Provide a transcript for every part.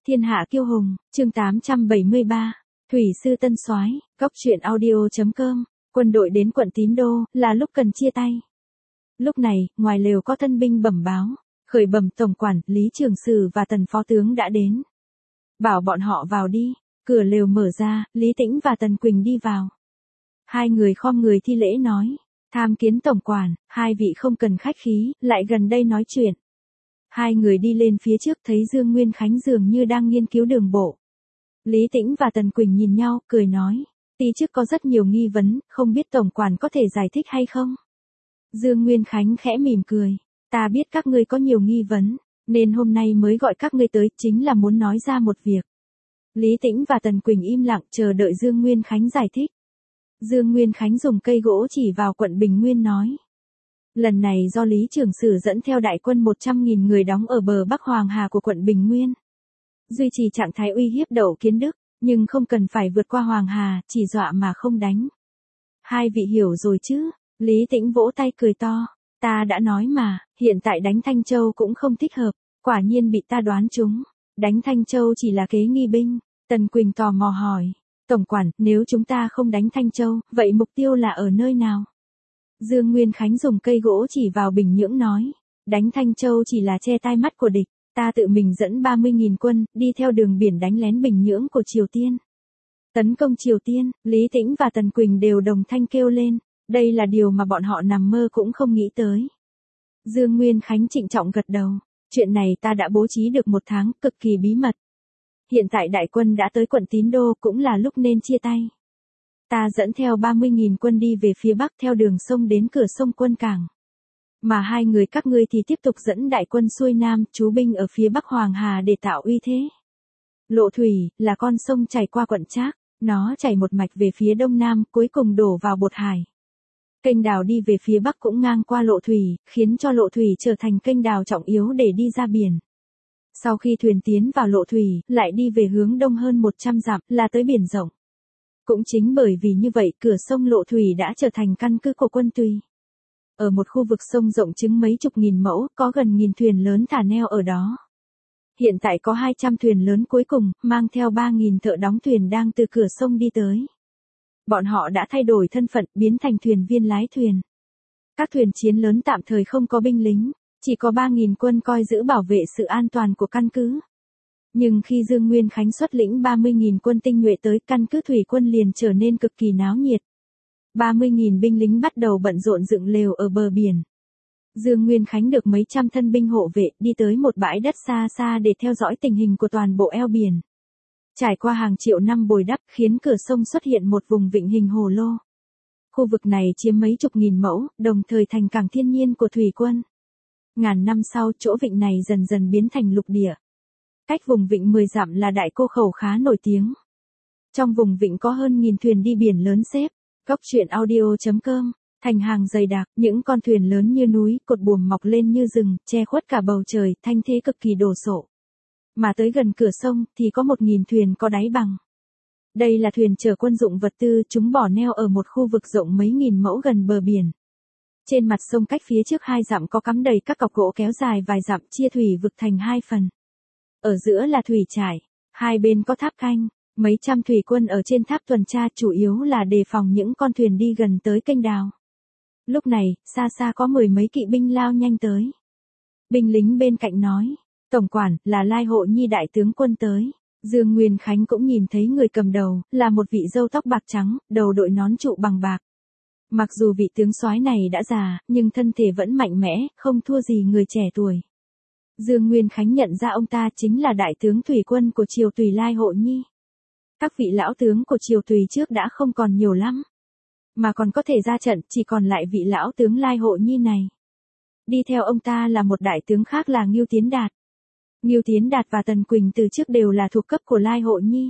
Thiên hạ kiêu hùng, chương 873. Thủy sư Tân Soái, Góc truyện audio.com. Quân đội đến quận Tín Đô, là lúc cần chia tay. Lúc này, ngoài lều có thân binh bẩm báo, khởi bẩm tổng quản, Lý Trường Sử và Tần phó tướng đã đến. Bảo bọn họ vào đi. Cửa lều mở ra, Lý Tĩnh và Tần Quỳnh đi vào. Hai người khom người thi lễ nói, tham kiến tổng quản, hai vị không cần khách khí, lại gần đây nói chuyện. Hai người đi lên phía trước thấy Dương Nguyên Khánh dường như đang nghiên cứu đường bộ. Lý Tĩnh và Tần Quỳnh nhìn nhau, cười nói, tí trước có rất nhiều nghi vấn, không biết tổng quản có thể giải thích hay không? Dương Nguyên Khánh khẽ mỉm cười, ta biết các ngươi có nhiều nghi vấn, nên hôm nay mới gọi các ngươi tới, chính là muốn nói ra một việc. Lý Tĩnh và Tần Quỳnh im lặng chờ đợi Dương Nguyên Khánh giải thích. Dương Nguyên Khánh dùng cây gỗ chỉ vào quận Bình Nguyên nói. Lần này do Lý Trường Sử dẫn theo đại quân 100.000 người đóng ở bờ Bắc Hoàng Hà của quận Bình Nguyên. Duy trì trạng thái uy hiếp Đậu Kiến Đức, nhưng không cần phải vượt qua Hoàng Hà, chỉ dọa mà không đánh. Hai vị hiểu rồi chứ? Lý Tĩnh vỗ tay cười to. Ta đã nói mà, hiện tại đánh Thanh Châu cũng không thích hợp, quả nhiên bị ta đoán trúng. Đánh Thanh Châu chỉ là kế nghi binh. Tần Quỳnh tò mò hỏi. Tổng quản, nếu chúng ta không đánh Thanh Châu, vậy mục tiêu là ở nơi nào? Dương Nguyên Khánh dùng cây gỗ chỉ vào Bình Nhưỡng nói. Đánh Thanh Châu chỉ là che tai mắt của địch. Ta tự mình dẫn 30.000 quân, đi theo đường biển đánh lén Bình Nhưỡng của Triều Tiên. Tấn công Triều Tiên, Lý Tĩnh và Tần Quỳnh đều đồng thanh kêu lên. Đây là điều mà bọn họ nằm mơ cũng không nghĩ tới. Dương Nguyên Khánh trịnh trọng gật đầu. Chuyện này ta đã bố trí được 1 tháng, cực kỳ bí mật. Hiện tại đại quân đã tới quận Tín Đô, cũng là lúc nên chia tay. Ta dẫn theo 30.000 quân đi về phía Bắc theo đường sông đến cửa sông Quân Cảng. Mà hai người các ngươi thì tiếp tục dẫn đại quân xuôi Nam, trú binh ở phía Bắc Hoàng Hà để tạo uy thế. Lộ Thủy, là con sông chảy qua quận Trác, nó chảy một mạch về phía Đông Nam, cuối cùng đổ vào Bột Hải. Kênh đào đi về phía Bắc cũng ngang qua Lộ Thủy, khiến cho Lộ Thủy trở thành kênh đào trọng yếu để đi ra biển. Sau khi thuyền tiến vào Lộ Thủy, lại đi về hướng đông hơn 100 dặm, là tới biển rộng. Cũng chính bởi vì như vậy, cửa sông Lộ Thủy đã trở thành căn cứ của quân Tùy. Ở một khu vực sông rộng chừng mấy chục nghìn mẫu, có gần 1000 thuyền lớn thả neo ở đó. Hiện tại có 200 thuyền lớn cuối cùng, mang theo 3.000 thợ đóng thuyền đang từ cửa sông đi tới. Bọn họ đã thay đổi thân phận, biến thành thuyền viên lái thuyền. Các thuyền chiến lớn tạm thời không có binh lính, chỉ có 3.000 quân coi giữ bảo vệ sự an toàn của căn cứ. Nhưng khi Dương Nguyên Khánh xuất lĩnh 30.000 quân tinh nhuệ tới, căn cứ thủy quân liền trở nên cực kỳ náo nhiệt. 30.000 binh lính bắt đầu bận rộn dựng lều ở bờ biển. Dương Nguyên Khánh được mấy trăm thân binh hộ vệ đi tới một bãi đất xa xa để theo dõi tình hình của toàn bộ eo biển. Trải qua hàng triệu năm bồi đắp khiến cửa sông xuất hiện một vùng vịnh hình hồ lô. Khu vực này chiếm mấy chục nghìn mẫu, đồng thời thành cảng thiên nhiên của thủy quân. Ngàn năm sau, chỗ vịnh này dần dần biến thành lục địa. Cách vùng vịnh 10 dặm là Đại Cô Khẩu khá nổi tiếng. Trong vùng vịnh có hơn 1000 thuyền đi biển lớn xếp. Góc truyện audio.com. Thành hàng dày đặc, những con thuyền lớn như núi, cột buồm mọc lên như rừng, che khuất cả bầu trời, thanh thế cực kỳ đồ sộ. Mà tới gần cửa sông, thì có 1000 thuyền có đáy bằng. Đây là thuyền chở quân dụng vật tư, chúng bỏ neo ở một khu vực rộng mấy nghìn mẫu gần bờ biển. Trên mặt sông cách phía trước 2 dặm có cắm đầy các cọc gỗ kéo dài vài dặm, chia thủy vực thành 2 phần. Ở giữa là thủy trại, hai bên có tháp canh, mấy trăm thủy quân ở trên tháp tuần tra, chủ yếu là đề phòng những con thuyền đi gần tới kênh đào. Lúc này, xa xa có 10 mấy kỵ binh lao nhanh tới. Binh lính bên cạnh nói, tổng quản, là Lai Hộ Nhi đại tướng quân tới. Dương Nguyên Khánh cũng nhìn thấy người cầm đầu, là một vị râu tóc bạc trắng, đầu đội nón trụ bằng bạc. Mặc dù vị tướng soái này đã già, nhưng thân thể vẫn mạnh mẽ, không thua gì người trẻ tuổi. Dương Nguyên Khánh nhận ra ông ta chính là đại tướng thủy quân của Triều Tùy Lai Hộ Nhi. Các vị lão tướng của Triều Tùy trước đã không còn nhiều lắm, mà còn có thể ra trận, chỉ còn lại vị lão tướng Lai Hộ Nhi này. Đi theo ông ta là một đại tướng khác là Ngưu Tiến Đạt. Ngưu Tiến Đạt và Tần Quỳnh từ trước đều là thuộc cấp của Lai Hộ Nhi.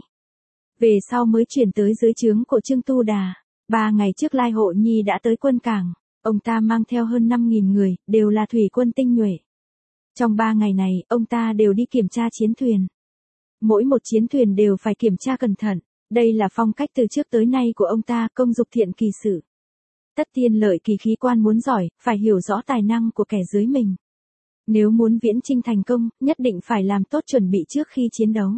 Về sau mới chuyển tới dưới trướng của Trương Tu Đà. 3 ngày trước Lai Hộ Nhi đã tới quân cảng, ông ta mang theo hơn 5.000 người, đều là thủy quân tinh nhuệ. Trong 3 ngày này, ông ta đều đi kiểm tra chiến thuyền. Mỗi một chiến thuyền đều phải kiểm tra cẩn thận, đây là phong cách từ trước tới nay của ông ta, công dục thiện kỳ sự. Tất tiên lợi kỳ khí quan muốn giỏi, phải hiểu rõ tài năng của kẻ dưới mình. Nếu muốn viễn chinh thành công, nhất định phải làm tốt chuẩn bị trước khi chiến đấu.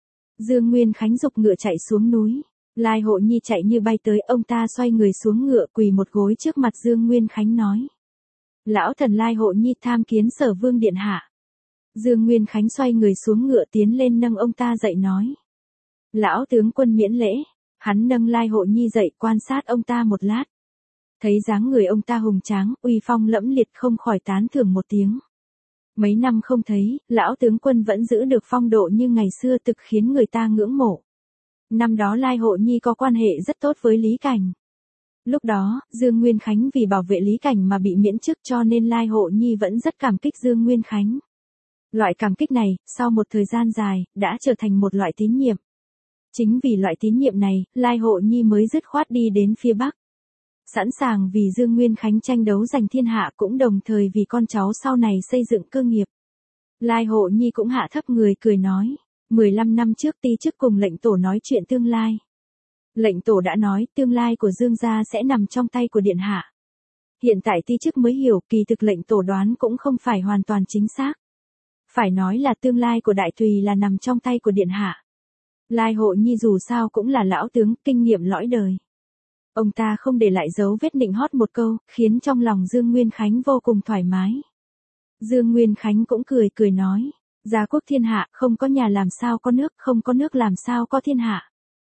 Dương Nguyên Khánh giục ngựa chạy xuống núi. Lai Hộ Nhi chạy như bay tới, ông ta xoay người xuống ngựa quỳ một gối trước mặt Dương Nguyên Khánh nói. Lão thần Lai Hộ Nhi tham kiến Sở Vương điện hạ. Dương Nguyên Khánh xoay người xuống ngựa tiến lên nâng ông ta dậy nói. Lão tướng quân miễn lễ. Hắn nâng Lai Hộ Nhi dậy quan sát ông ta một lát. Thấy dáng người ông ta hùng tráng, uy phong lẫm liệt, không khỏi tán thưởng một tiếng. Mấy năm không thấy, lão tướng quân vẫn giữ được phong độ như ngày xưa, thực khiến người ta ngưỡng mộ. Năm đó Lai Hộ Nhi có quan hệ rất tốt với Lý Cảnh. Lúc đó, Dương Nguyên Khánh vì bảo vệ Lý Cảnh mà bị miễn chức, cho nên Lai Hộ Nhi vẫn rất cảm kích Dương Nguyên Khánh. Loại cảm kích này, sau một thời gian dài, đã trở thành một loại tín nhiệm. Chính vì loại tín nhiệm này, Lai Hộ Nhi mới dứt khoát đi đến phía Bắc. Sẵn sàng vì Dương Nguyên Khánh tranh đấu giành thiên hạ, cũng đồng thời vì con cháu sau này xây dựng cơ nghiệp. Lai Hộ Nhi cũng hạ thấp người cười nói. 15 năm trước ti chức cùng lệnh tổ nói chuyện tương lai. Lệnh tổ đã nói tương lai của Dương gia sẽ nằm trong tay của điện hạ. Hiện tại ti chức mới hiểu kỳ thực lệnh tổ đoán cũng không phải hoàn toàn chính xác. Phải nói là tương lai của Đại Tùy là nằm trong tay của điện hạ. Lai Hộ Nhi dù sao cũng là lão tướng, kinh nghiệm lõi đời. Ông ta không để lại dấu vết nịnh hót một câu, khiến trong lòng Dương Nguyên Khánh vô cùng thoải mái. Dương Nguyên Khánh cũng cười nói. Gia quốc thiên hạ, không có nhà làm sao có nước, không có nước làm sao có thiên hạ.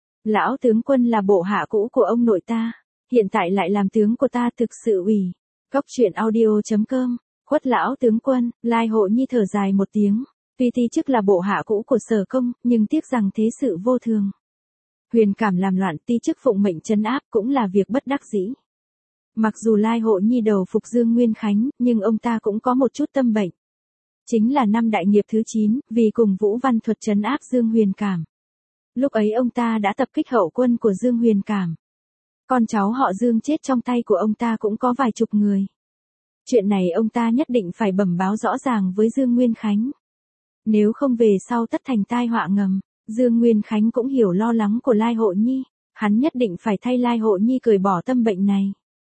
Lão tướng quân là bộ hạ cũ của ông nội ta, hiện tại lại làm tướng của ta, thực sự ủy. Cóc truyện audio.com, khuất lão tướng quân. Lai Hộ Nhi thở dài một tiếng. Tuy ti chức là bộ hạ cũ của Sở Công, nhưng tiếc rằng thế sự vô thường. Huyền Cảm làm loạn, ti chức phụng mệnh trấn áp cũng là việc bất đắc dĩ. Mặc dù Lai Hộ Nhi đầu phục Dương Nguyên Khánh, nhưng ông ta cũng có một chút tâm bệnh. Chính là năm đại nghiệp thứ 9, vì cùng Vũ Văn Thuật trấn áp Dương Huyền Cảm. Lúc ấy ông ta đã tập kích hậu quân của Dương Huyền Cảm. Con cháu họ Dương chết trong tay của ông ta cũng có vài chục người. Chuyện này ông ta nhất định phải bẩm báo rõ ràng với Dương Nguyên Khánh. Nếu không về sau tất thành tai họa ngầm. Dương Nguyên Khánh cũng hiểu lo lắng của Lai Hộ Nhi. Hắn nhất định phải thay Lai Hộ Nhi cởi bỏ tâm bệnh này.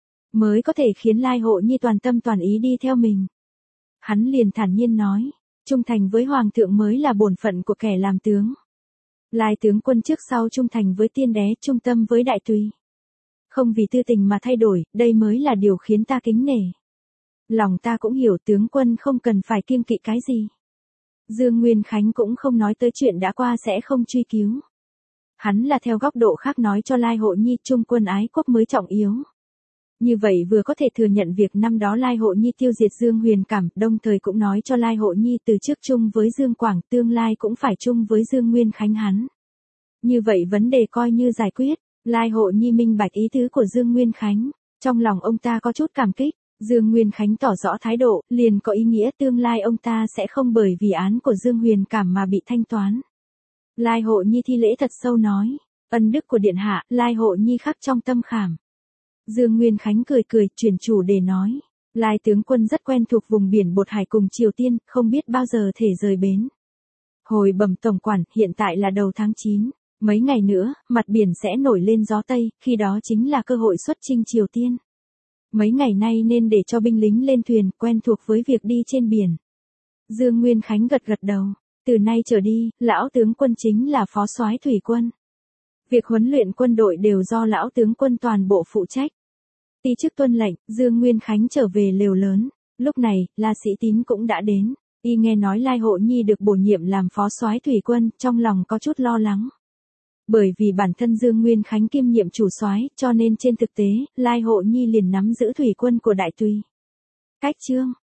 Mới có thể khiến Lai Hộ Nhi toàn tâm toàn ý đi theo mình. Hắn liền thản nhiên nói, trung thành với Hoàng thượng mới là bổn phận của kẻ làm tướng. Lai tướng quân trước sau trung thành với Tiên Đế, trung tâm với Đại Tùy. Không vì tư tình mà thay đổi, đây mới là điều khiến ta kính nể. Lòng ta cũng hiểu tướng quân không cần phải kiêng kỵ cái gì. Dương Nguyên Khánh cũng không nói tới chuyện đã qua sẽ không truy cứu. Hắn là theo góc độ khác nói cho Lai Hộ Nhi trung quân ái quốc mới trọng yếu. Như vậy vừa có thể thừa nhận việc năm đó Lai Hộ Nhi tiêu diệt Dương Huyền Cảm, đồng thời cũng nói cho Lai Hộ Nhi từ trước chung với Dương Quảng, tương lai cũng phải chung với Dương Nguyên Khánh hắn. Như vậy vấn đề coi như giải quyết. Lai Hộ Nhi minh bạch ý tứ của Dương Nguyên Khánh. Trong lòng ông ta có chút cảm kích. Dương Nguyên Khánh tỏ rõ thái độ, liền có ý nghĩa tương lai ông ta sẽ không bởi vì án của Dương Huyền Cảm mà bị thanh toán. Lai Hộ Nhi thi lễ thật sâu nói, ân đức của điện hạ, Lai Hộ Nhi khắc trong tâm khảm. Dương Nguyên Khánh cười chuyển chủ đề nói, Lai tướng quân rất quen thuộc vùng biển Bột Hải cùng Triều Tiên, không biết bao giờ thể rời bến. Hồi bẩm tổng quản, hiện tại là đầu tháng 9, mấy ngày nữa, mặt biển sẽ nổi lên gió Tây, khi đó chính là cơ hội xuất chinh Triều Tiên. Mấy ngày nay nên để cho binh lính lên thuyền, quen thuộc với việc đi trên biển. Dương Nguyên Khánh gật đầu, từ nay trở đi, lão tướng quân chính là phó soái thủy quân. Việc huấn luyện quân đội đều do lão tướng quân toàn bộ phụ trách. Ti chức tuân lệnh, Dương Nguyên Khánh trở về lều lớn. Lúc này, La Sĩ Tín cũng đã đến. Y nghe nói Lai Hộ Nhi được bổ nhiệm làm phó soái thủy quân, trong lòng có chút lo lắng. Bởi vì bản thân Dương Nguyên Khánh kiêm nhiệm chủ soái, cho nên trên thực tế, Lai Hộ Nhi liền nắm giữ thủy quân của Đại Tùy. Cách chương